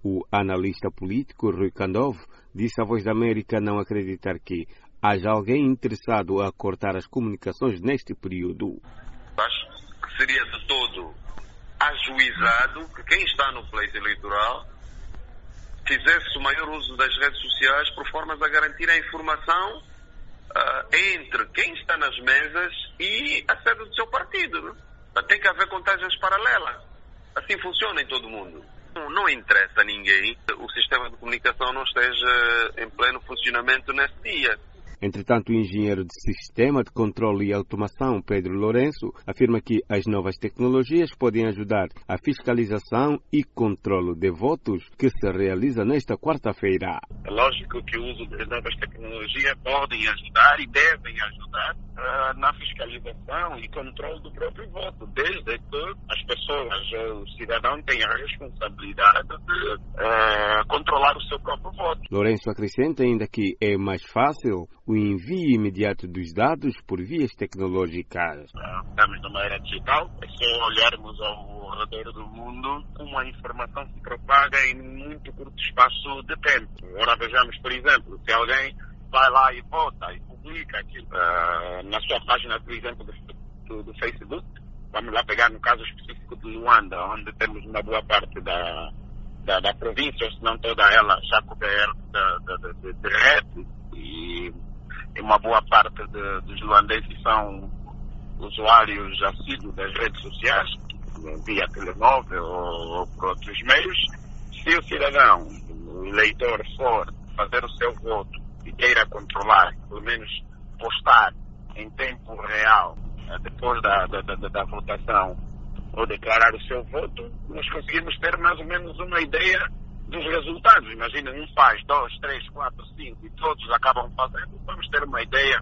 O analista político Rui Candovo disse à Voz da América não acreditar que haja alguém interessado a cortar as comunicações neste período. Acho que seria de todo ajuizado que quem está no pleito eleitoral fizesse o maior uso das redes sociais por formas a garantir a informação entre quem está nas mesas e a sede do seu partido. Né? Tem que haver contagens paralelas. Assim funciona em todo o mundo. Não interessa a ninguém que o sistema de comunicação não esteja em pleno funcionamento nesse dia. Entretanto, o engenheiro de Sistema de Controle e Automação, Pedro Lourenço, afirma que as novas tecnologias podem ajudar a fiscalização e controle de votos que se realiza nesta quarta-feira. É lógico que o uso das novas tecnologias podem ajudar e devem ajudar na fiscalização e controle do próprio voto, desde que as pessoas, o cidadão, tenham a responsabilidade de controlar o seu próprio voto. Lourenço acrescenta ainda que é mais fácil o envio imediato dos dados por vias tecnológicas. Estamos numa era digital, é só olharmos ao redor do mundo como a informação se propaga em muito curto espaço de tempo. Ora, vejamos, por exemplo, se alguém vai lá e vota e publica aquilo na sua página, por exemplo, do Facebook, vamos lá pegar no caso específico de Luanda, onde temos uma boa parte da província, se não toda ela, já coberta de rede, e uma boa parte dos luandeses são usuários assíduos das redes sociais, via telemóvel ou por outros meios. Se o cidadão, o eleitor, for fazer o seu voto e queira controlar, pelo menos postar em tempo real, depois da votação, ou declarar o seu voto, nós conseguimos ter mais ou menos uma ideia dos resultados. Imagina, um faz 2, 3, 4, 5 e todos acabam fazendo, vamos ter uma ideia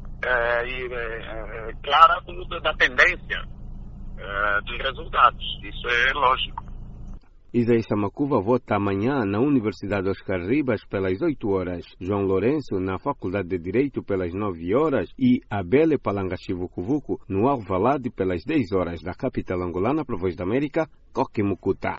clara da tendência dos resultados. Isso é lógico. Isaías Samakuva vota amanhã na Universidade Oscar Ribas pelas 8 horas, João Lourenço na Faculdade de Direito pelas 9 horas e Abele Palangachivukuvuku no Alvalade pelas 10 horas da capital angolana para a Voz da América, Coquimucuta.